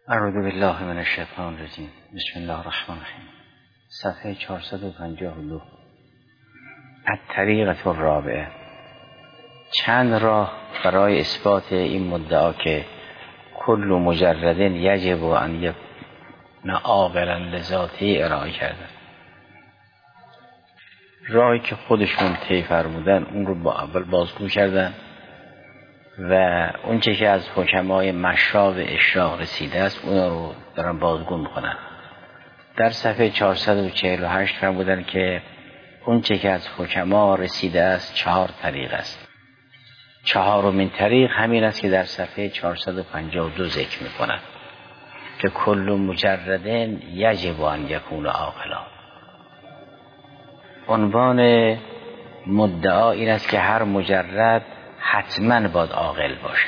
اعوذ بالله من الشیطان الرجیم. بسم الله الرحمن الرحیم. صفحه 452. الطریقة الرابعه. چند راه برای اثبات این مدعا که کل مجرد یجب ان یکون عاقلا لذاته ارائه کردن. راهی که خودشون طی فرمودن اون رو با اول بازگو کردن و اون چه که از حکمای مشراب اشراق رسیده است اون رو دارن بازگو میکنن. در صفحه 448 فرمودن که اون چه که از حکما رسیده است 4 طریق است. 4مین طریق همین است که در صفحه 452 ذکر میکنن که کل مجرد یجب ان یکون عاقلا. عنوان مدعا این است که هر مجرد حتما باید عاقل باشه.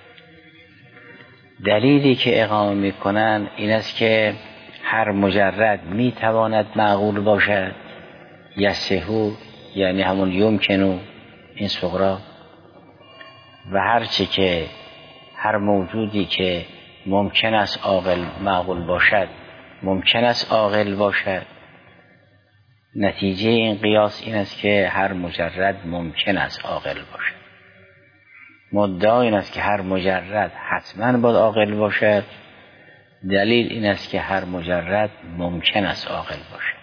دلیلی که اقامه میکنن این است که هر مجرد میتواند معقول باشد، یصحو یعنی همون یمکنو این صغرا، و هرچی که هر موجودی که ممکن است عاقل معقول باشد ممکن است عاقل باشد. نتیجه این قیاس این است که هر مجرد ممکن است عاقل باشد. مدعا این است که هر مجرد حتما باید عاقل باشد. دلیل این است که هر مجرد ممکن است عاقل باشد.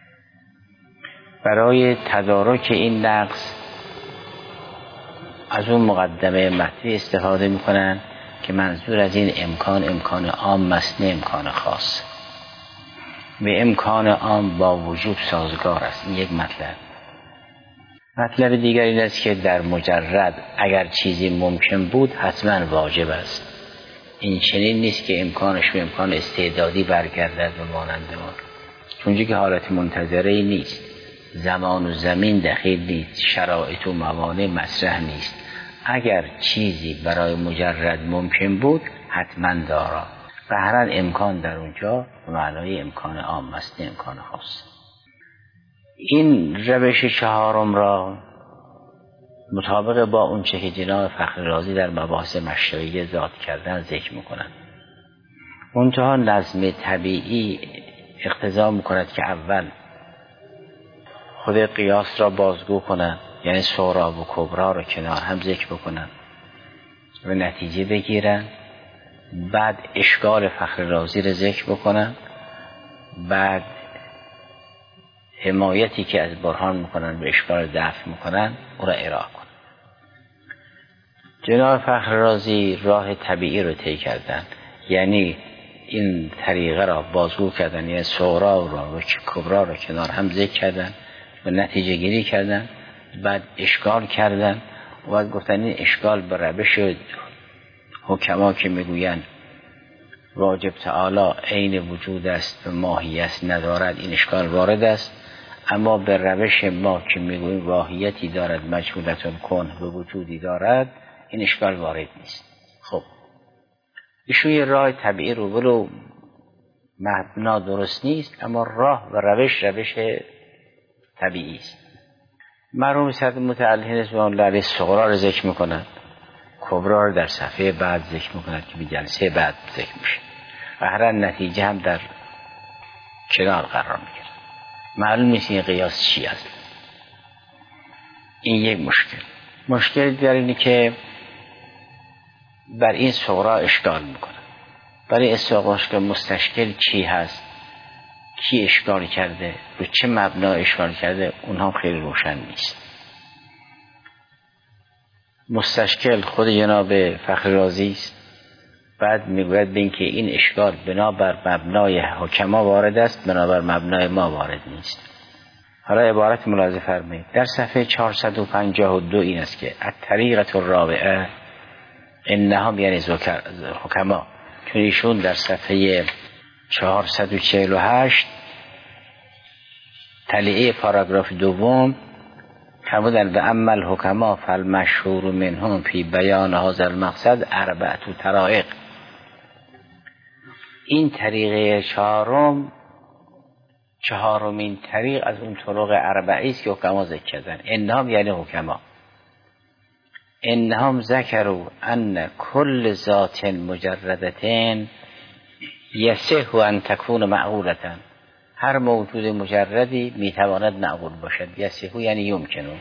برای تدارک این نقص از اون مقدمه مطلع استفاده میکنن که منظور از این امکان عام است نه امکان خاص. به امکان عام با وجوب سازگار است. این یک مطلب. مطلب دیگر این است که در مجرد اگر چیزی ممکن بود حتما واجب است. این چنین نیست که امکانش به امکان استعدادی برگردد و مانند ما، چونجا که حالت منتظره ای نیست. زمان و زمین دخیل نیست، شرایط و موانع مطرح نیست. اگر چیزی برای مجرد ممکن بود حتما دارا. و هر امکان در اونجا به معنای امکان عام است نه امکان خاص. این روش 4 را مطابق با اون چه که جناب فخر رازی در مباحث مشروعیه ذات کردن ذکر میکنن. منتها نظم طبیعی اقتضا میکند که اول خود قیاس را بازگو کنن، یعنی صغرا و کبرا را کنار هم ذکر بکنن و نتیجه بگیرن. بعد اشکال فخر رازی را ذکر بکنن. بعد حمایتی که از برهان میکنن به اشکال دفع میکنن او را ارائه کنن. جناب فخر رازی راه طبیعی رو طی کردن، یعنی این طریقه را بازگو کردن، یعنی صغرا را و کبرا را کنار هم ذکر کردن و نتیجه گیری کردن. بعد اشکال کردن و بعد گفتن این اشکال به روش حکما که میگوین واجب تعالی عین وجود است و ماهیت ندارد، این اشکال وارد است. اما به روش ما که میگوییم واهیتی دارد، مجهولتون کن و وجودی دارد، این اشکال وارد نیست. خب ایشون یه راه طبیعی رو ولو مبنا درست نیست اما راه و روش طبیعی است. مرحوم صدر متعلی رضوان الله علیه صغرا رو ذکر میکنن، کبرا رو در صفحه بعد ذکر میکنن که به جلسه بعد ذکر میشه و هر نتیجه هم در کنار قرار میگیره. معلوم نیست این قیاس چی است. این یک مشکل دیگر اینه که بر این صغرا اشکال میکنن. برای استقامت مستشکل چی هست، کی اشکال کرده، رو چه مبنا اشکال کرده، اونها خیلی روشن نیست. مستشکل خود جناب فخر رازی است. بعد میگوید به اینکه این اشکال بنابر مبنای حکما وارد است، بنابر مبنای ما وارد نیست. حالا عبارت ملاحظه فرمایید. در صفحه 452 این است که الطریقة الرابعه انها یعنی حکما، چون ایشون در صفحه 448 تلیعه پاراگراف 2 فرمودن و اما الحکما فالمشهور منهم فی بیان هذا المقصد 4 طرائق. این طریقه 4مین طریق از اون طرق 4 است که حکما ذکر کردن. انهم یعنی حکما. انهم ذکروا ان کل ذات مجردتین یصح ان تکون معقولة، هر موجود مجردی میتواند معقول باشد. یصح یعنی یمکنه.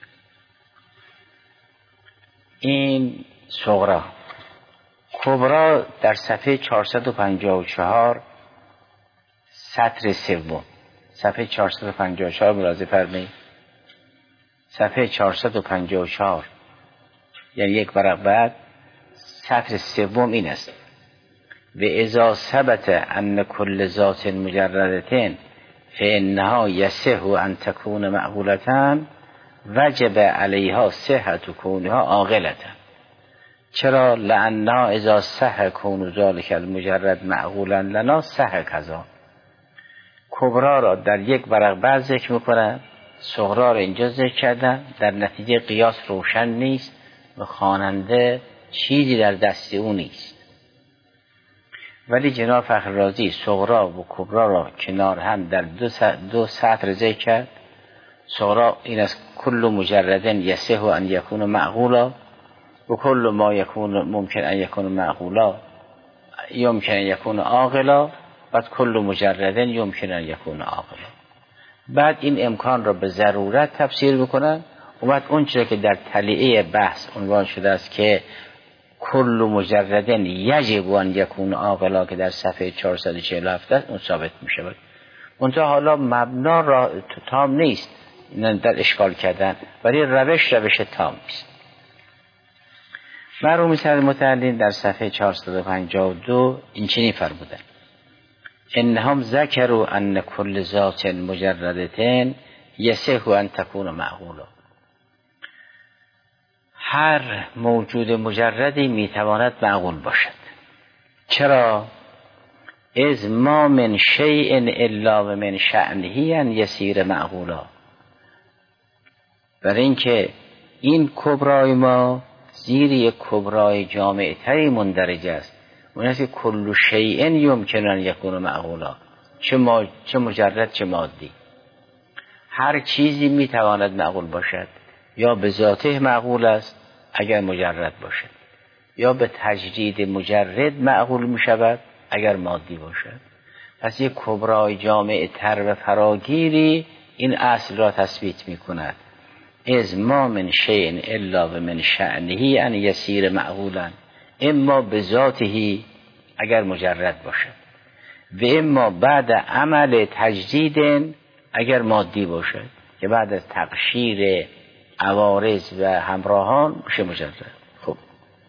این صغرا. کبرا در صفحه 454 سطر سوم، صفحه 454 ملاحظه فرمایید. صفحه 454 یعنی یک ورق بعد سطر سوم این است: و اذا ثبت ان کل ذات مجردة فانها یصح ان تکون معقولة وجب علیها صحة کونها عاقلة. چرا؟ لانها اذا صح کون ذلک المجرد معقولا لنا صح کذا. کبرا را در یک ورق بعد ذکر میکنن، صغرا را اینجا ذکر کردن. در نتیجه قیاس روشن نیست و خواننده چیزی در دست او نیست. ولی جناب فخررازی صغرا و کبرا را کنار هم در دو سطر ذکر کرد. صغرا این است: کل مجرد یصح ان یکون معقولا و کل ما یکون ممکن ان یکون معقولا یمکن ان یکون عاقلا و کل مجرد یمکن ان یکون عاقلا. بعد این امکان را به ضرورت تفسیر میکنن و بعد اون چیزی که در تلیعه بحث عنوان شده است که کل مجرد یجب ان یکون عاقلا که در صفحه 447 است، اون ثابت میشه. منتها حالا مبنا را تام نیست در اشکال کردن، ولی روش تام نیست. مرحوم سید متعلم در صفحه 452 این چنین فرمودند: انهم ذکروا ان کل ذات مجردة یصح ان تکون معقولا. هر موجود مجردی میتواند معقول باشد. چرا؟ اذ ما من شیء الا و من شأنه ان یصیر معقولا. برای اینکه این کبرای ما زیر یک کبرای جامع تری مندرج است. اون است که کل شیء یمکن ان یکون معقولا، چه مجرد چه مادی. هر چیزی میتواند معقول باشد، یا به ذاته معقول است اگر مجرد باشد، یا به تجرید مجرد معقول میشود اگر مادی باشد. پس یک کبرای جامع تر و فراگیری این اصل را تثبیت میکند: از ما من شیء الا و من شأنه ان یصیر معقولا، اما به ذاته اگر مجرد باشد و اما بعد عمل تجدید اگر مادی باشد، که بعد از تقشیر عوارض و همراهان بشه مجرد. خب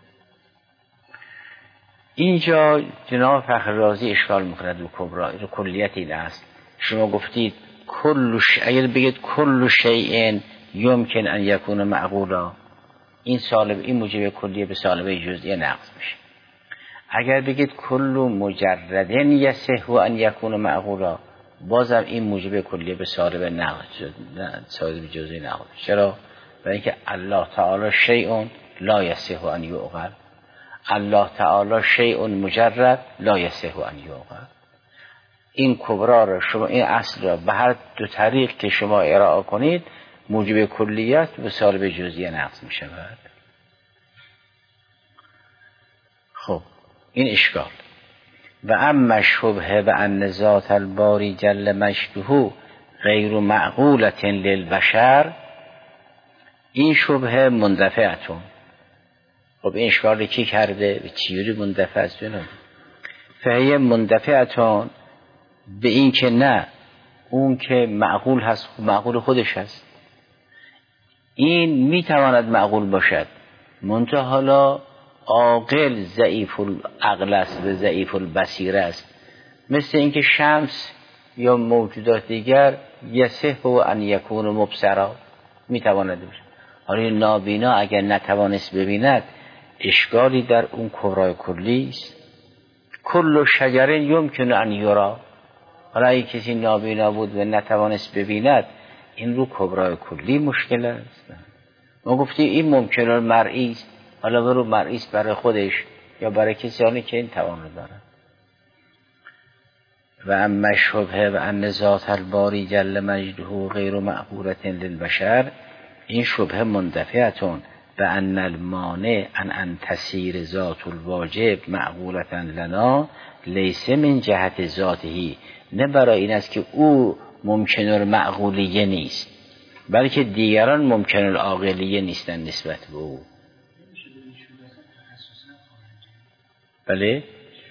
اینجا جناب فخررازی اشکال میکند و کبرا رو کلیت این است. شما گفتید اگر بگید کل شیء یمکن ان یکون معقولا، این موجب کلیه به سالبه جزئیه نقض میشه. اگر بگید کل مجرد یصح ان یکون معقولا، بازم این موجب کلیه به سالبه جزئیه نقض میشه. چرا؟ برای اینکه الله تعالی شیء لا یصح ان یعقل، الله تعالی شیء مجرد لا یصح ان یعقل. این کبرا را شما، این اصل را به هر دو طریق که شما ارائه کنید موجب کلیت به سالب جزئیه نقض می شود. خب این اشکال. و اما شبهه و ان ذات الباری جل مجده غیر معقولة للبشر، این شبهه مندفعتون. خب این اشکال کی کرده؟ به چیوری مندفع است؟ فهی مندفعتون به این که نه، اون که معقول هست معقول خودش هست، این میتواند معقول باشد، منتها حالا عاقل ضعیف العقل است و ضعیف البصیره است. مثل اینکه شمس یا موجودات دیگر یصح ان یکون مبصرا، میتواند باشد. حالا نابینا اگر نتوانست ببیند اشکالی در اون کبرای کلی است. کل شجر یمکن ان یرا، حالا اگه کسی نابینا بود و نتوانست ببیند این رو کبرای کلی مشکل است. ما گفتیم این ممکنه مرئی است، حالا برو مرئی است برای خودش یا برای کسانی که این توان رو دارن. و اما شبهه و ان ذات الباری جل مجده غیر معقولة للبشر، این شبهه مندفعتون به ان المانع ان تسیر ذات الواجب معقولتا لنا لیس من جهت ذاته، نه برای این است که او ممکن المعقولیه نیست، بلکه دیگران ممکن العاقلیه نیستن نسبت به او. بله؟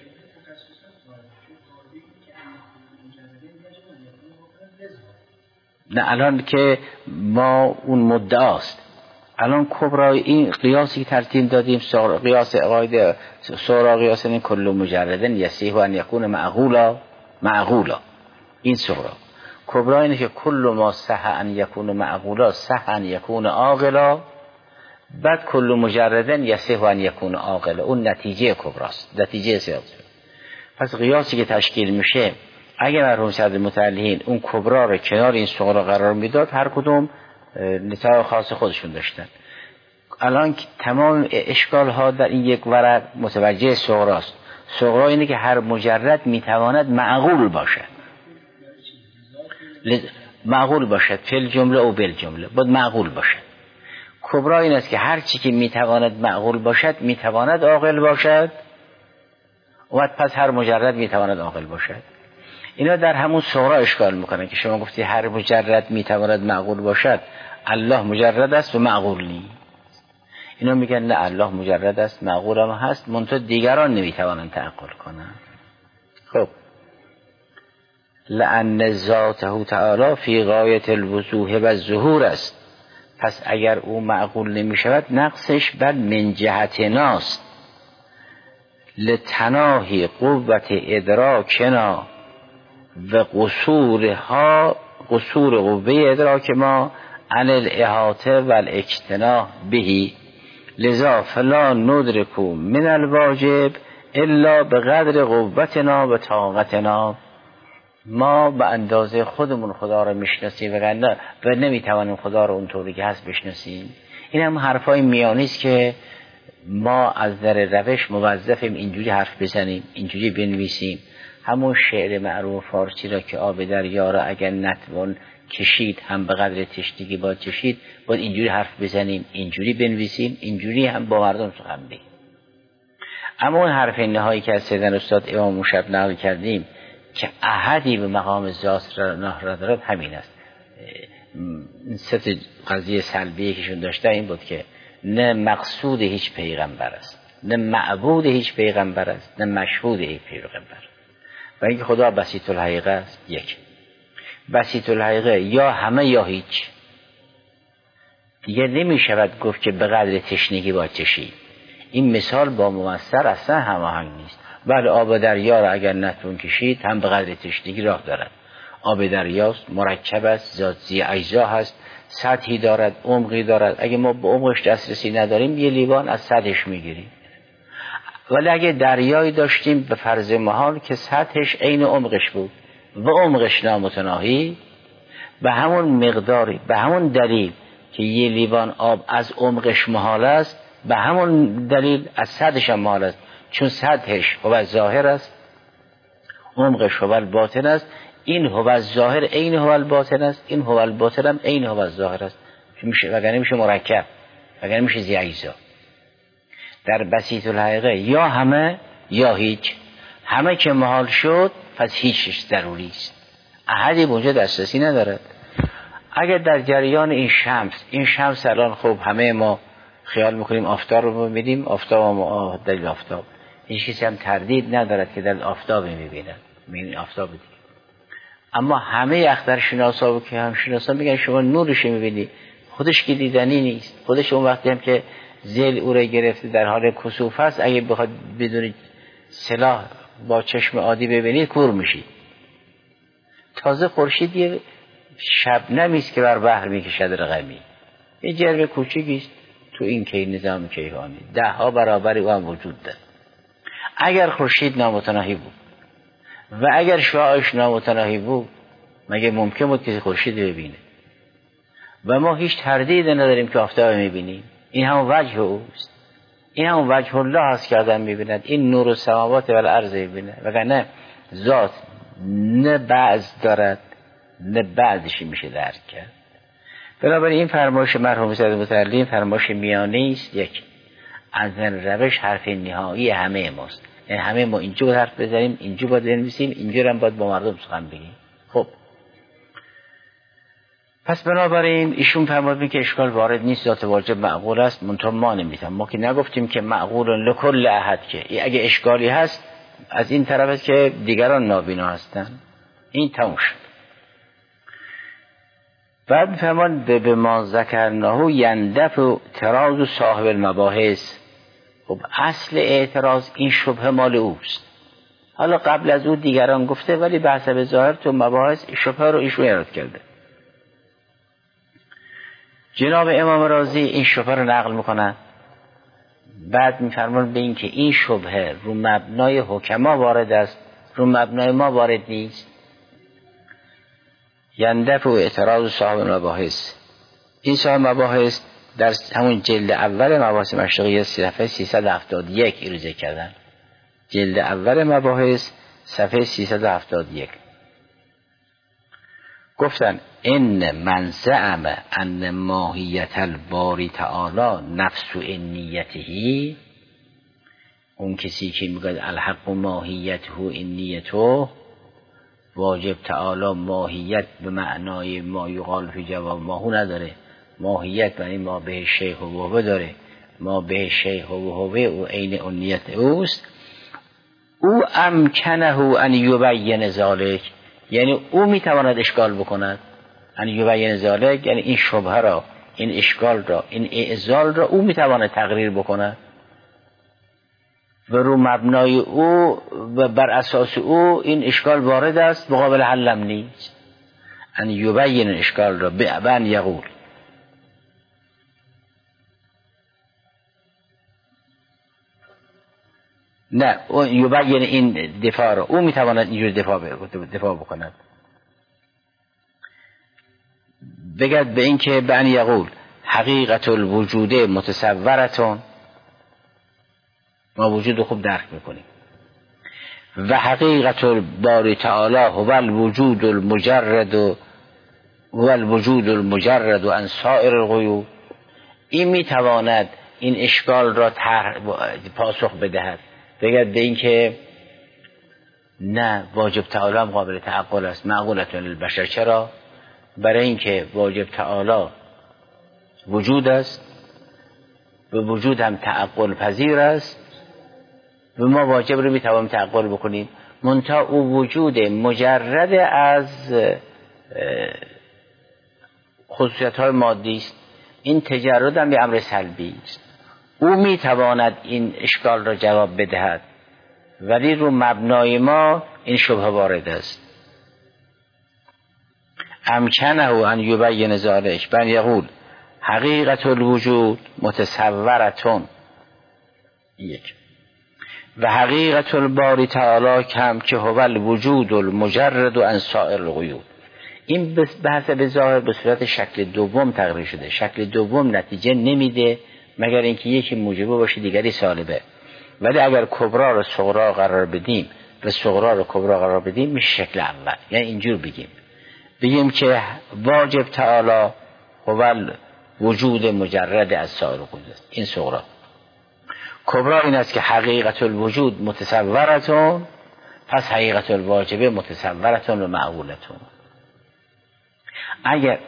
نه الان که ما اون مدعاست، الان کبرای این قیاسی که ترتیب دادیم، قیاس قاعده سورا قیاس این کل مجردن یصح ان یکون معقولا، این سورا. کبرا اینه که کل ما صح ان یکون معقولا صح ان یکون عاقلا، بعد کل مجردن یصح ان یکون عاقلا، اون نتیجه کبراست، نتیجه سیاست. پس قیاسی که تشکیل میشه اگر مرحوم صدر متعلین اون کبرا رو کنار این صغرا قرار میداد، هر کدوم نتاج خاص خودشون داشتن. الان تمام اشکال ها در این یک ورق متوجه صغراست. صغرا اینه که هر مجرد میتواند معقول باشد، معقول باشد فی جمله او بل جمله، باید معقول باشد. کبرا این است که هر چی که میتواند معقول باشد میتواند عاقل باشد، و پس هر مجرد میتواند عاقل باشد. اینا در همون صغرا اشکال میکنن که شما گفتی هر مجرد میتواند معقول باشد، الله مجرد است و معقول نیست. اینا میگن نه، الله مجرد است، معقول هم هست، منتها دیگران نمیتوانند تعقل کنند. خب لأن ذاته تعالی فی غایت الوضوح و الظهور است، پس اگر او معقول نمیشود نقصش بر من جهتناست، لتناهی قوت ادراکنا و قصور قوه ادراک ما عن الاحاطه و الاجتناح بهی، لذا فلا ندرکو من الواجب الا به قدر قوتنا و طاقتنا. ما به اندازه خودمون خدا رو میشناسیم و نمیتوانیم خدا رو اونطوری که هست بشناسیم. این هم حرفای میانی است که ما از در روش موظفیم اینجوری حرف بزنیم، اینجوری بنویسیم. همون شعر معروف فارسی را که آب دریا را اگر نتوان کشید هم به قدر تشنگی باید چشید، باید اینجوری حرف بزنیم، اینجوری بنویسیم، اینجوری هم با مردم سخن بگیم. اما اون حرف نهایی که از سیدنا استاد امام موشب نقل کردیم که احدی به مقام ذات را دارد، همین است. ست قضیه سلبیه کهشون داشته این بود که نه مقصود هیچ پیغمبر است، نه معبود هیچ پیغمبر است، نه مشهود هیچ پیغمبر. و اینکه خدا بسیط الحقیقه است. یک بسیط الحقیقه یا همه یا هیچ، دیگه نمی شود گفت که به قدر تشنگی باید چشید. این مثال با ممثل اصلا هماهنگ نیست. بله آب دریا را اگر نتون کشید هم به قدر تشنگی راه دارد. آب دریاست، مرکب است، ذاتی اجزا هست، سطحی دارد، عمقی دارد. اگه ما به عمقش دسترسی نداریم یه لیوان از سطحش میگیریم. ولی اگه دریایی داشتیم به فرض محال که سطحش عین عمقش بود و عمقش نامتناهی، به همون مقداری، به همون دلیل که یه لیوان آب از عمقش محال است، به همون دلیل از سطحش هم محال است، چون سطحش هو ظاهر است، عمقش هو باطن است. این هو ظاهر عین هو باطن است، این هو باطن هم عین هو ظاهر است، وگرنه میشه مرکب، وگرنه میشه ذی اجزا. در بسیط الحقیقه یا همه یا هیچ. همه که محال شد پس هیچش ضروری است، احدی اونجا دسترسی ندارد. اگر در جریان این شمس الان خب همه ما خیال میکنیم آفتاب رو میبینیم، آفتاب ما دلیل آفتاب، هیچ کسی هم تردید ندارد که در آفتاب میبیند، میبینید آفتاب دیگه. اما همه اخترشناسا و که هم شناسا میگن شما نورش میبینی، خودش که دیدنی نیست. خودش اون وقتی هم که زل او را گرفته در حال کسوف است، اگه بخواد بدون سلاح با چشم عادی ببینید کور میشید. تازه خورشید یه شبنمی است که بر بحر میکشد رقمی، یه جرم کوچیکی است تو این کی نظام کیهانی، 10 برابر او هم وجود دارد. اگر خورشید نامتناهی بود و اگر شعاعش نامتناهی بود، مگه ممکن بود که خورشید ببینه؟ و ما هیچ تردید نداریم که آفتاب میبینیم. این هم وجه اوست، این هم وجه الله است که آدم میبیند. این نور السماوات و الارض میبینه، وگرنه ذات نه بعض دارد نه بعضشی میشه درک کرد. بنابراین این فرمایش مرحوم سید متعلی فرمایش میانه است. یک، از روش حرف نهایی همه ماست، یعنی همه ما اینجا حرف بزنیم، اینجا باید بنویسیم، اینجا هم باید با مردم سخن بگیم. خب پس بنابراین ایشون فرمودن که اشکال وارد نیست، ذات واجب معقول است، منتها ما نمیتونیم، ما که نگفتیم که معقول لکل احد، که اگه اشکالی هست از این طرف است که دیگران نابینا هستن. این تموم شد. بعد فرمان به ما ذکرناه یندفع اعتراض صاحب المباحث. خب اصل اعتراض این شبهه مال اوست، حالا قبل از او دیگران گفته، ولی به حسب ظاهر تو مباحث شبهه رو ایشون ایراد کرده. جناب امام رازی این شبهه رو نقل میکنن، بعد میفرمان به این که این شبهه رو مبنای حکما وارد است، رو مبنای ما وارد نیست. یندفع اعتراض صاحب مباحث، این صاحب مباحث در همون جلد اول مباحث مشرقیه صفحه 371 این رو ذکر کردن. جلد اول مباحث صفحه 371 گفتن ان من زعم ان ماهیت الباری تعالی نفس انیته، اون کسی که میگه الحق ماهیته انیته، واجب تعالی ماهیت به معنای ما یقال فی جواب ماهو نداره، ماهیت یعنی ما به شیخ و وهوه داره، ما به شیخ و وهوه او عین انیت اوست. او امکنه ان یبین ذلک، یعنی او میتواند اشکال بکند، ان یبین ذلک یعنی این شبهه را، این اشکال را، این اعزال را او میتواند تقریر بکند و رو مبنای او و بر اساس او این اشکال وارد است، مقابل حلم نیست. ان یبین اشکال را به ان یقول، نه یبین این دفاع را او میتواند اینجور دفاع بکند. بگد به این که به ان یقول حقیقت الوجود متصورتون، ما وجود خوب درک میکنیم، و حقیقت الباری تعالی هو الوجود المجرد عن سائر الغیوب. این میتواند این اشکال را پاسخ بدهد، بگد به این که نه، واجب تعالی هم قابل تعقل است، معقولتون للبشر. چرا؟ برای اینکه واجب تعالی وجود است، به وجود هم تعقل پذیر است، و ما واجب رو میتوانیم تعقل بکنیم، منتها او وجود مجرد از خصوصیت های مادی است، این تجرد هم به امر سلبی است. او میتواند این اشکال را جواب بدهد، ولی رو مبنای ما این شبهه وارد است. امکنه ان یبین ذلک بن یقول حقیقت الوجود متصورتون، یک، و حقیقت الباری تعالی کم که هو الوجود المجرد عن سائر الغیوب. این به حسب ظاهر به صورت شکل دوم تقریر شده. شکل دوم نتیجه نمیده مگر اینکه یکی موجبه باشه دیگری سالبه، ولی اگر کبرا رو صغرا قرار بدیم و صغرا رو کبرا قرار بدیم میشه شکل اول. یعنی اینجور بگیم که واجب تعالی هو وجود مجرد از سائر الغیوب، این صغرا. کبرا این است که حقیقت الوجود متصورتون، پس حقیقت الواجبه متصورتون و معقولتون. اگر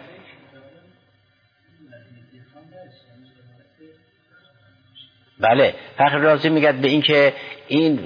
بله، فخر رازی میگه به این که این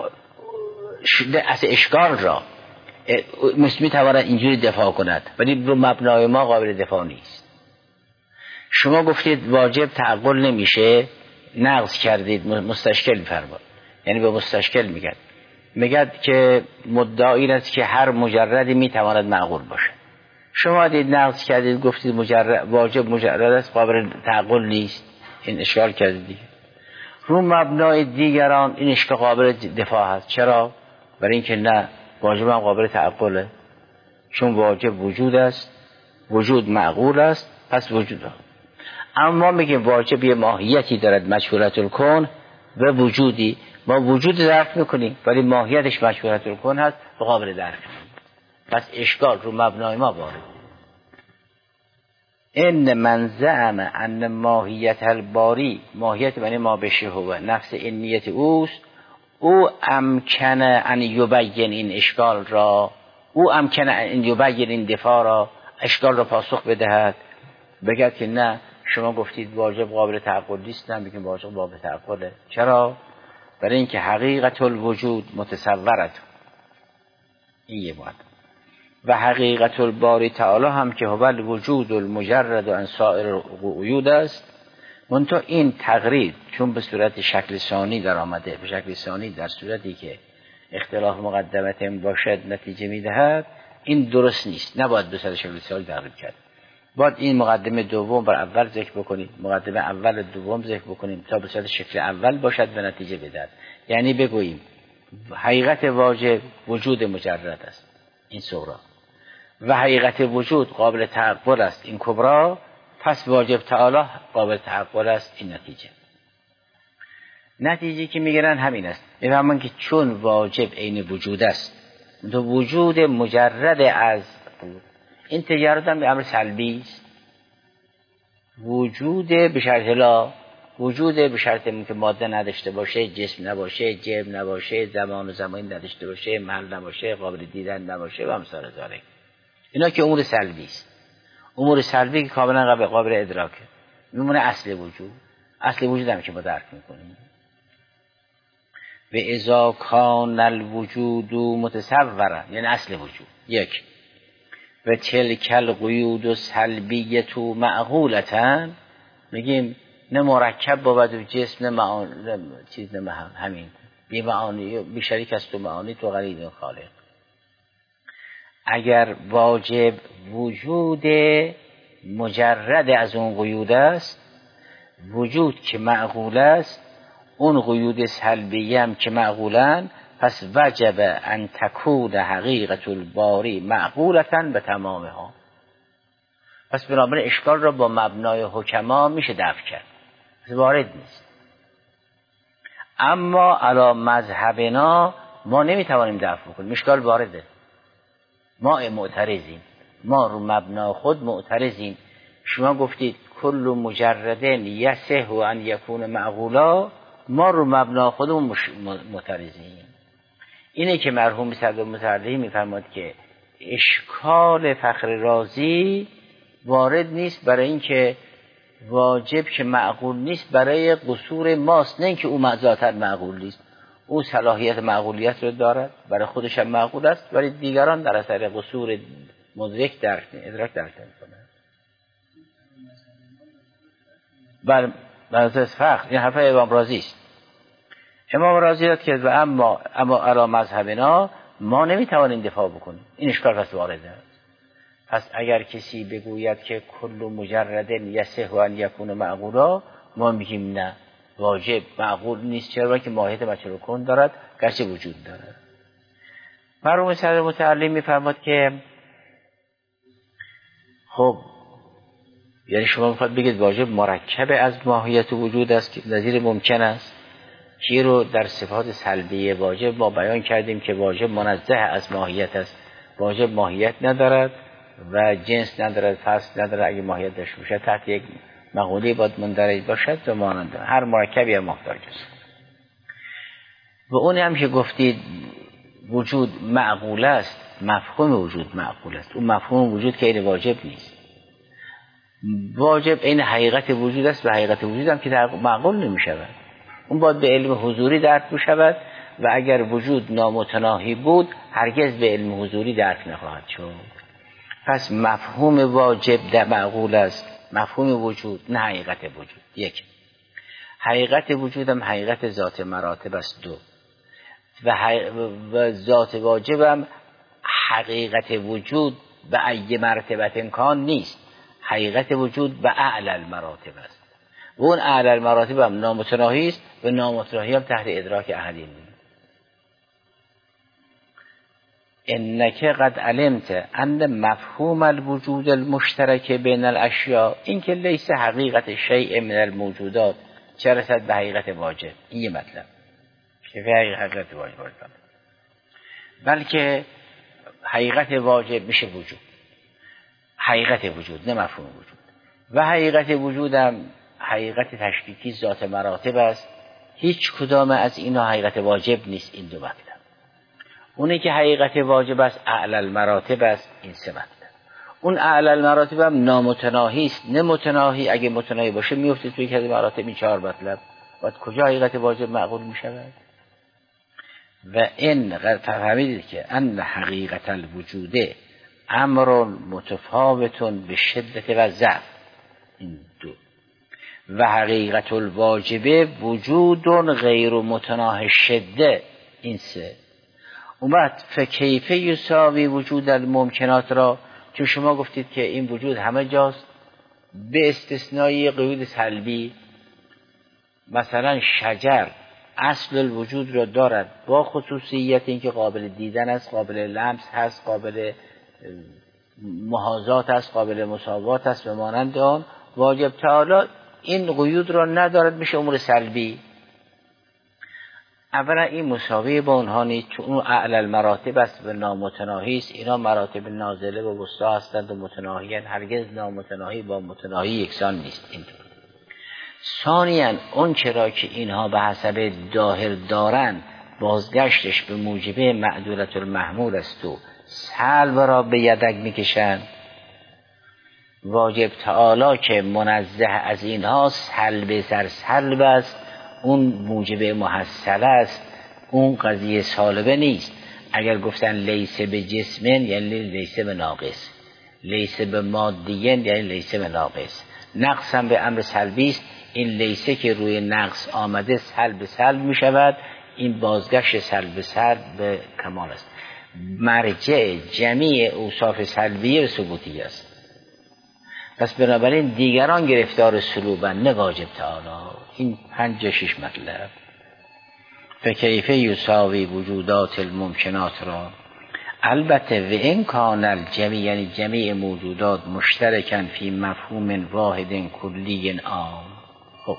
از اشکال را میتواند اینجوری دفاع کند، ولی رو مبنای ما قابل دفاع نیست. شما گفتید واجب تعقل نمیشه، نقض کردید، مستشکل میفرماد، یعنی به مستشکل میگد که مدعی این است که هر مجردی میتواند معقول باشه. شما دید نقض کردید، گفتید واجب مجرد است، قابل تعقل نیست، این اشکال کردید دیگه. رو مبنای دیگران این اشکال قابل دفاع هست. چرا؟ برای اینکه نه، واجب هم قابل تعقله، چون واجب وجود است، وجود معقول است، پس وجود هست. اما میگیم واجب یه ماهیتی دارد، مجهولة الکون و وجودی، ما وجود درک میکنیم ولی ماهیتش مجهولة الکون هست و قابل درک. پس اشکال رو مبنای ما وارد. ان من زعم ان ماهیت الباری، ماهیت یعنی ما بشه هو نفس این نیت اوست، او امکن ان یبین این اشکال را، او امکن ان یبین این دفاع را، اشکال را پاسخ بدهد. بگه که نه شما گفتید واجب قابل تعقل نیست، نه بگیم واجب قابل تعقله. چرا؟ برای اینکه حقیقت الوجود متصورت، این یه باید. و حقیقت الباری تعالی هم که هو الوجود المجرد و عن سایر القیود است. منتها این تقریر چون به صورت شکل ثانی در آمده، به شکل ثانی در صورتی که اختلاف مقدمت باشد نتیجه میدهد، این درست نیست، نباید به صورت شکل ثانی تقریر کرد. باید این مقدمه دوم بر اول ذکر بکنیم، مقدمه اول دوم ذکر بکنیم تا به صورت شکل اول باشد و نتیجه بدهد. یعنی بگوییم حقیقت واجب وجود مجرد است، این صغرا، و حقیقت وجود قابل تعقل است، این کبرا، پس واجب تعالی قابل تعقل است، این نتیجه که میگیرن همین است. میفهمن که چون واجب عین وجود است، تو وجود مجرد از این تجارت هم به امر سلبی است. وجود به شرط لا، وجود به شرط که ماده نداشته باشه، جسم نباشه، جرم نباشه، زمان و زمانی نداشته باشه، محل نباشه، قابل دیدن نباشه و امثال ذالک. اینا که امور سلبی است. امور سلبی که کاملا قابل ادراکه، میمونه اصل وجود. اصل وجود هم که ما درک میکنیم. و اذا کان الوجود متصورا، یعنی اصل وجود یک، و تلک القیود سلبیه معقولتا، میگیم نه مرکب بود و جسم نه معانی، چیز نه همین بی معانی، بی شریک است و معانی تو غریب خالق. اگر واجب وجود مجرد از اون قیود است، وجود که معقول است، اون قیود سلبیه هم که معقولن، پس وجب ان تکون حقیقت الباری معقولتا به تمامها. پس بنابراین اشکال را با مبنای حکما میشه دفع کرد، وارد نیست. اما علی مذهبنا ما نمیتوانیم دفع کنیم، اشکال وارده. ما معترضیم، ما رو مبنا خود معترضیم. شما گفتید کل مجردن یصح ان یکون معقولا، ما رو مبنا خودمون معترضیم. اینه که مرحوم صدر متعلی میفرماد که اشکال فخر رازی وارد نیست، برای اینکه واجب که معقول نیست برای قصور ماست، نه اینکه او ذاتاً معقول نیست. او صلاحیت معقولیت رو دارد، برای خودش هم معقول است، ولی دیگران در اثر قصور مدرک ادراک درک نمی‌کنند. بر اساس فخر، این حرف امام رازی است. امام رازی است که اما علی مذهبنا ما نمیتوانیم دفاع بکنیم، این اشکال پس وارد است. پس اگر کسی بگوید که کل مجرد یصح ان یکون معقولا، ما میگیم نه، واجب معقول نیست. چرا؟ که ماهیت مشروع کن دارد، گرچه وجود دارد. مرحوم صدر متعلم میفرماد که خب یعنی شما میخواد بگید واجب مرکب از ماهیت وجود است که نظیر ممکن است. که رو در صفات سلبیه واجب ما بیان کردیم که واجب منزه از ماهیت است، واجب ماهیت ندارد و جنس ندارد، فصل ندارد. اگه ماهیت داشته باشد تحت یک مقوله باید مندرج باشد و مانند هر مرکبی هم محتاج است. و اون هم که گفتید وجود معقول است، مفهوم وجود معقول است، اون مفهوم وجود که این واجب نیست. واجب این حقیقت وجود است و حقیقت وجود هم که معقول نمی شود، اون باید به علم حضوری درک بشود و اگر وجود نامتناهی بود هرگز به علم حضوری درک نخواهد شد. پس مفهوم واجب در معقول است، مفهوم وجود نه حقیقت وجود. یک، حقیقت وجود هم حقیقت ذات مراتب است. دو، و ذات واجب هم حقیقت وجود به ای مرتبت امکان نیست، حقیقت وجود به اعلی المراتب است و اون اعلی المراتب هم نامتناهی است و نامتناهی هم تحت ادراک احدی نیست. انک قد علمت ان مفهوم الوجود المشترک بین الاشیاء، این که لیس حقیقت شیء من الموجودات چه رسد به حقیقت واجب. این یه مطلب که حقیقت واجب باشد، بلکه حقیقت واجب میشه وجود، حقیقت وجود نه مفهوم وجود. و حقیقت وجودم حقیقت تشکیکی ذات مراتب است. هیچ کدام از اینا حقیقت واجب نیست. این دو مطلب. اونی که حقیقت واجب است اعلی المراتب است. این سه مطلب. اون اعلی المراتب هم نامتناهی است. نه متناهی. اگه متناهی باشه میفته توی یک از مراتب. این چهار مطلب بعد کجا حقیقت واجب معقول می شود؟ و این فهمیدید که ان حقیقت الوجود امر متفاوت به شدت و ضعف. این دو. و حقیقت الواجب وجود غیر متناهی شده. این سه. اومد فکیف یساوی وجود الممکنات را، چون شما گفتید که این وجود همه جاست به استثنای قیود سلبی. مثلا شجر اصل الوجود را دارد با خصوصیت اینکه قابل دیدن است، قابل لمس هست، قابل محاذات است، قابل مساوات است و مانند آن. واجب تعالی این قیود را ندارد، میشه امور سلبی. اولا این مساوی با اونها نیست، چون اون اعلی المراتب است و نامتناهی است. اینا مراتب نازله و وسطا هستند و متناهی هستند. هرگز نامتناهی با متناهی یکسان نیست. اینطور. ثانیاً اون چرا که اینها به حسب ظاهر دارن بازگشتش به موجبه معدولت المحمول است و سلب را به یدک میکشن. واجب تعالی که منزه از اینها سلب سر سلب است، اون موجبه محصله است، اون قضیه سالبه نیست. اگر گفتن لیس به جسمن یعنی لیس به ناقص، لیس به مادیین یعنی لیس به ناقص. نقص هم به امر سلبی است. این لیسه که روی نقص آمده سلب سلب می شود. این بازگشت سلب سلب به کمال است. مرجع جمیع اوصاف سلبیه به ثبوتی است. پس بنابراین دیگران گرفتار سلوبن نه واجب تعالی. این 5 و 6 مطلب. فکیف یساوی وجودات الممکنات را. البته و این کان الجمیع یعنی جمیع موجودات مشترکن فی مفهوم واحد کلی عام. خب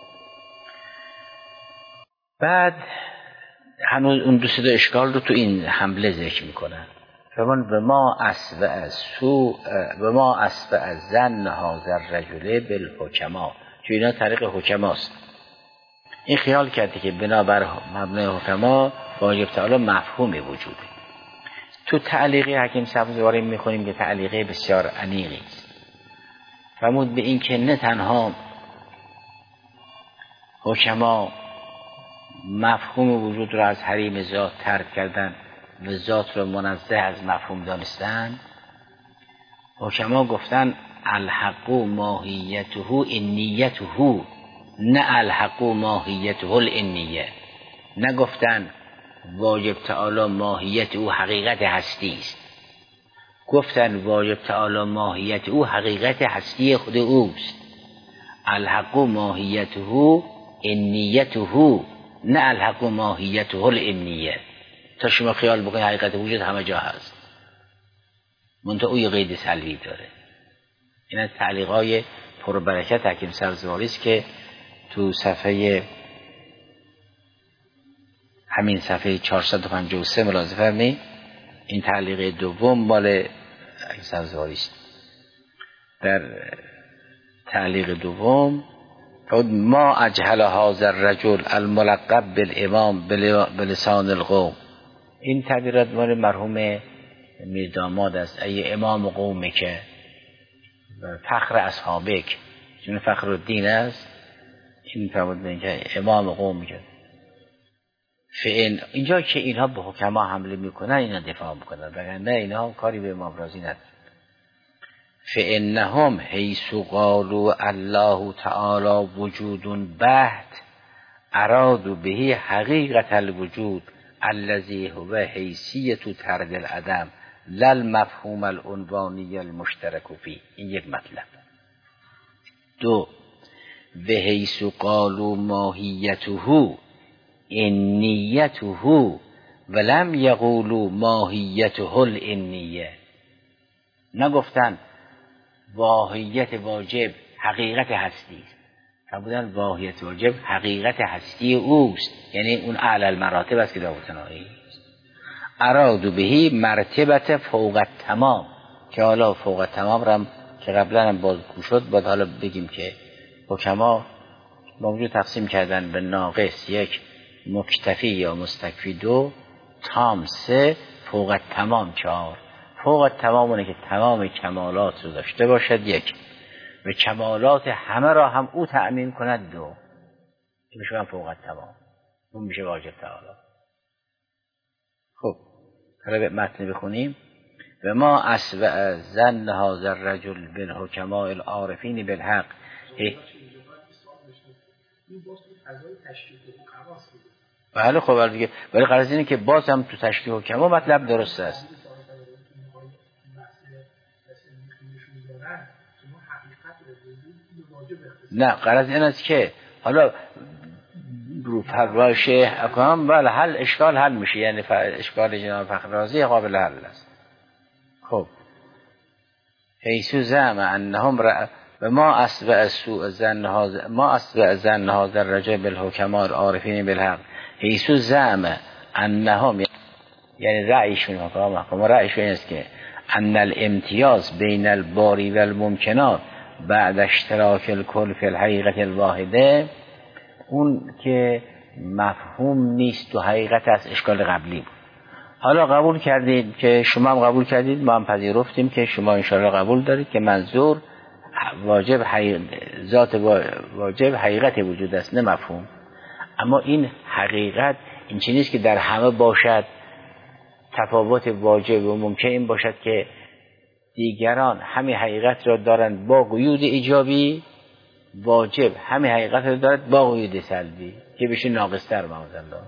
بعد هنوز اون دو سه اشکال رو تو این حمله ذکر میکنن. فمن به ما اسوء از سوء به ما اسوء از ظن هذا الرجل بالحکما، چون اینا طریق حکماست. این خیال کرده که بنابر مبنای حکما واجب تعالی مفهوم وجوده. تو تعلیقی حکیم سبزواری میخونیم که تعلیقی بسیار عمیقی است. فرمود به این که نه تنها حکما مفهوم وجود را از حریم ذات ترک کردن و ذات را منزه از مفهوم دانستن، حکما گفتن الحق ماهیته انیته، نه الحق ماهیته الانیه. نگفتن واجب تعالی ماهیت او حقیقت هستی است، گفتن واجب تعالی ماهیت او حقیقت هستی خود اوست. الحق ماهیته انیته، نه الحق ماهیته الانیه. تا شما خیال بکنید حقیقت وجود همه جا هست، منتها او یه قید سلبی داره. این از تعلیقای پربرکت حکیم سبزواری است که تو صفحه همین صفحه 453 ملاحظه فرمایید. این تعلیق دوم مال حکیم سبزواری است. در تعلیق دوم ما اجهل هذا الرجل الملقب بالامام بلسان القوم. این تعبیرات مال مرحوم میرداماد است. ای امام قومه که فخر اصحابک، چون فخر الدین است، این فرمود که امام قوم که اینجا که اینها به حکما حمله میکنن اینا دفاع میکنن، وگرنه اینها کاری به امام راضی ندارن. فانهم حیث قالوا الله تعالی وجود بحت ارادوا به حقیقت الوجود الذي هو حیثیت طرد العدم لا المفهوم العنوانی المشترک فی. این یک مطلب. دو، و حیث قالوا ماهیته انیته ولم یقولوا ماهیته الانیه. نگفتن واهیت واجب حقیقت هستی است، فرمودن واهیت واجب حقیقت هستی اوست، یعنی اون اعلی المراتب است که داوتنایی است. ارادوا بهی مرتبت فوق التمام، که حالا فوق التمام را که قبلا هم بازگو شد، باید حالا بگیم که حکما موجود تقسیم کردن به ناقص 1، مکتفی یا مستکفی 2، تام 3، فوق تمام 4. فوق تمام اونه که تمام کمالات رو داشته باشد 1 و کمالات همه را هم او تأمین کند 2، که میشه فوق تمام، اون میشه واجب تعالی. خب حالا به متن بخونیم. و ما اسبع ظن هذا الرجل بالحکماء العارفین بالحق. بله خب ولی دیگه، ولی قرض اینه که باز هم تو تشریح حکما مطلب درست است. نه قرض این است که حالا رو پرواش حکام بله حل اشکال حل میشه، یعنی اشکال جناب فخررازی قابل حل است. خب حیثو زعم انهم و ما اسبع سوء ظن هذا، ما اسبع ظن هذا الرجل بالحکماء العارفین بالحق. حیثو زعم انهم، یعنی رأیشون حکام رأیشون است که ان الامتیاز بین الباری و الممکنات بعد اشتراک الکل فی الحقیقت الواحده، اون که مفهوم نیست تو حقیقت از اشکال قبلی بود. حالا قبول کردید که شما هم قبول کردید، ما هم پذیرفتیم که شما انشاءالله قبول دارید که منظور واجب ذات واجب حقیقت وجود است، نه مفهوم. اما این حقیقت این چیزی نیست که در همه باشد. تفاوت واجب و ممکن این باشد که دیگران همین حقیقت را دارند با قیود ایجابی، واجب همین حقیقت را دارد با قیود سلبی که بشه ناقص‌تر معاذالله.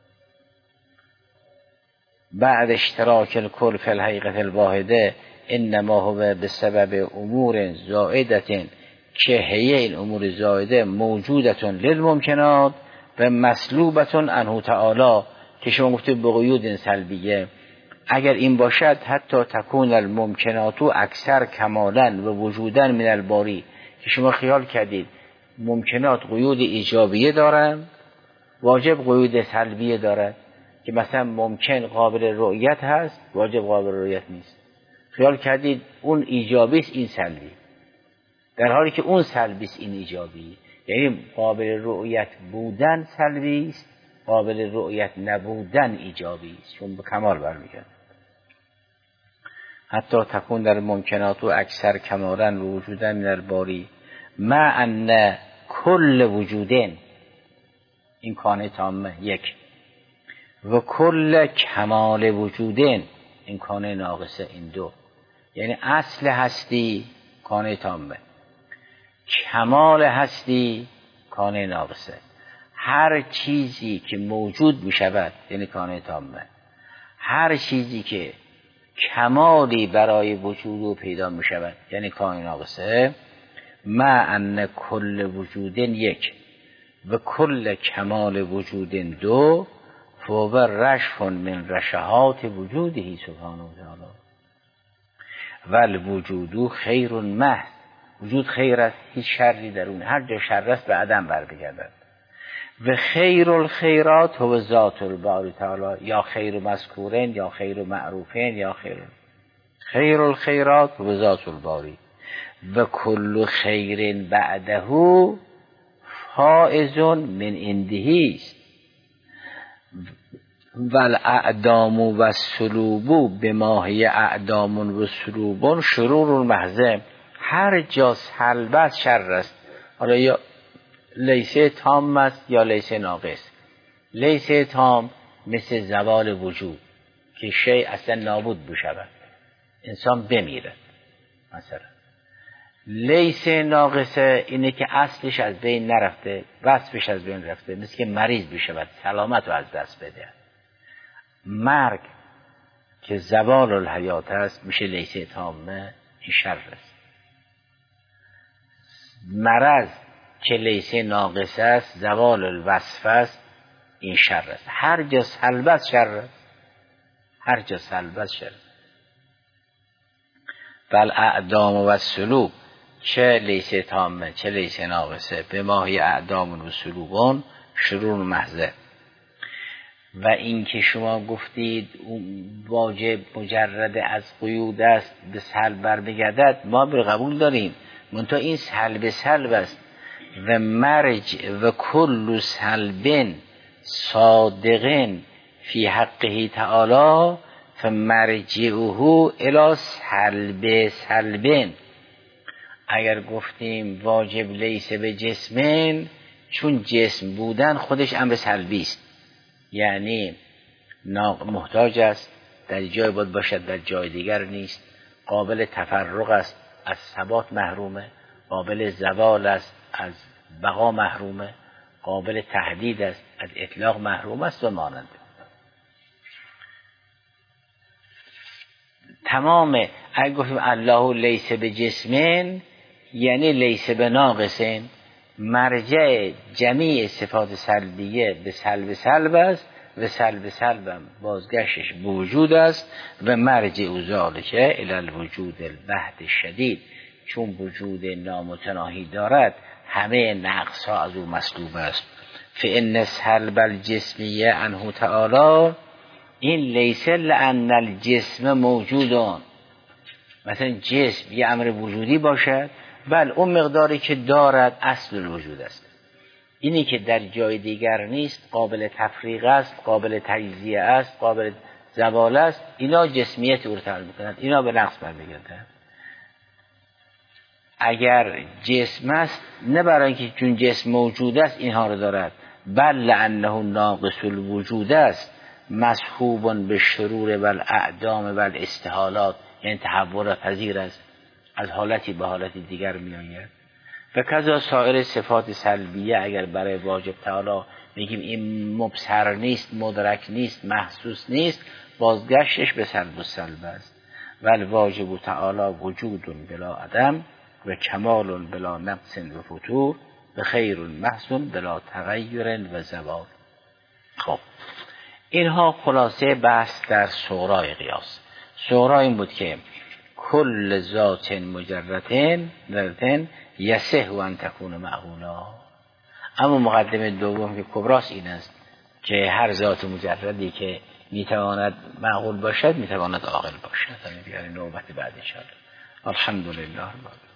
بعد اشتراک الکل فی الحقیقت الواحده انما هو بسبب امور زائده که هی این امور زائده موجودة للممکنات و مسلوبة عنه تعالی، که شما گفتید به قیود سلبیه. اگر این باشد حتی تکون الممکنات اکثر کمالا و وجودا من الباری، که شما خیال کردید ممکنات قیود ایجابیه دارن، واجب قیود سلبیه دارد، که مثلا ممکن قابل رؤیت هست، واجب قابل رؤیت نیست. خیال کردید اون ایجابی است این سلبی، در حالی که اون سلبی است این ایجابی. یعنی قابل رؤیت بودن سلبی است، قابل رؤیت نبودن ایجابی است، چون به کمال برمیگرده. حتی تکون در ممکنات و اکثر کمالا و وجودن من الباری مع ان کل وجودن، این کانه تامه 1، و کل کمال وجودن، این کانه ناقصه این 2. یعنی اصل هستی کانه تامه، کمال هستی کانه ناقصه. هر چیزی که موجود می شود یعنی کانه تامه، هر چیزی که کمالی برای وجود و پیدا می شود یعنی کانه ناقصه. مع ان کل وجودن 1 و کل کمال وجودن 2 فوق رشف من رشحات وجوده سبحانه و تعالی و الوجود خیر محض. وجود خیر است، هیچ شری درون، هر جا شر است به عدم برمیگردد. و خیر الخیرات هو ذات الباری تعالی، یا خیر مذکورین یا خیر معروفین یا خیر الخیرات هو ذات الباری و کل خیر بعده فائز من عنده است و الاعدام و السلوب بما هی اعدام و سلوب شرور المحضه. هر جا سلب است شر است، حالا یا لیسه تام است یا لیسه ناقص. لیسه تام مثل زوال وجود که شیء اصلا نابود بشود، انسان بمیره مثلا. لیسه ناقصه اینه که اصلش از بین نرفته، وصفش از بین رفته، مثل که مریض بشود، سلامت رو از دست بده. مرگ که زوال الحیات است میشه لیسه تامه، این شر است. مرض که لیسه ناقص است، زوال الوصف است، این شر است. هر جا سلب است شر است، هر جا سلب است شر. بل اعدام و سلوب، چه لیسه تامه چه لیسه ناقصه، به ماهی اعدام و سلوبان شرور محضه. و اینکه شما گفتید واجب مجرد از قیود است به سلب بر بگردد، ما به قبول داریم، منتها این سلب است و مرج و کل سلب صادق فی حقه تعالی فمرجعه الی سلب. اگر گفتیم واجب لیس به جسمن، چون جسم بودن خودش امر سلبی است، یعنی محتاج است، در جای باید باشد در جای دیگر نیست، قابل تفرق است از ثبات محرومه، قابل زوال است از بقا محرومه، قابل تهدید است از اطلاق محروم است و مانند. تمام اگر گفتیم الله لیس به جسمن یعنی لیس به ناقصن، مرجع جمیع صفات سلبیه به سلب است و سلب بازگشتش به وجود است و مرجع ذالکه الی الوجود البحت شدید، چون وجود نامتناهی دارد همه نقص ها از او مسلوب است. فان سلب الجسمیه عنه تعالی این لیس لان الجسم موجودان، مثلا جسم یه امر وجودی باشد، بل اون مقداری که دارد اصل الوجود است، اینی که در جای دیگر نیست قابل تفریق است، قابل تجزیه است، قابل زوال است، اینا جسمیت او رو تعریف می‌کنند، اینا به نقص برمیگردند. اگر جسم است نه برای اینکه چون جسم موجود است اینها رو دارد، بل لانه ناقص الوجود است مسحوب به شرور و الاعدام و الاستحالات، یعنی تحول پذیر است، از حالتی به حالتی دیگر می آید. و کذا سایر صفات سلبیه اگر برای واجب تعالی میگیم این مبصر نیست، مدرک نیست، محسوس نیست، بازگشتش به سلب و سلب است. و الواجب تعالی وجود بلا عدم و کمال بلا نقص و فتور و خیر محسن بلا تغییر و زوال. خب اینها خلاصه بحث در صغرای قیاس. صغرا این بود که کل ذات مجردتن یصح ان تکون معقولا، اما مقدمه دوم که کبراست این است که هر ذات مجردی که میتواند معقول باشد میتواند عاقل باشد. همین بیاریم نوبت بعد ان شاء الله. الحمدلله.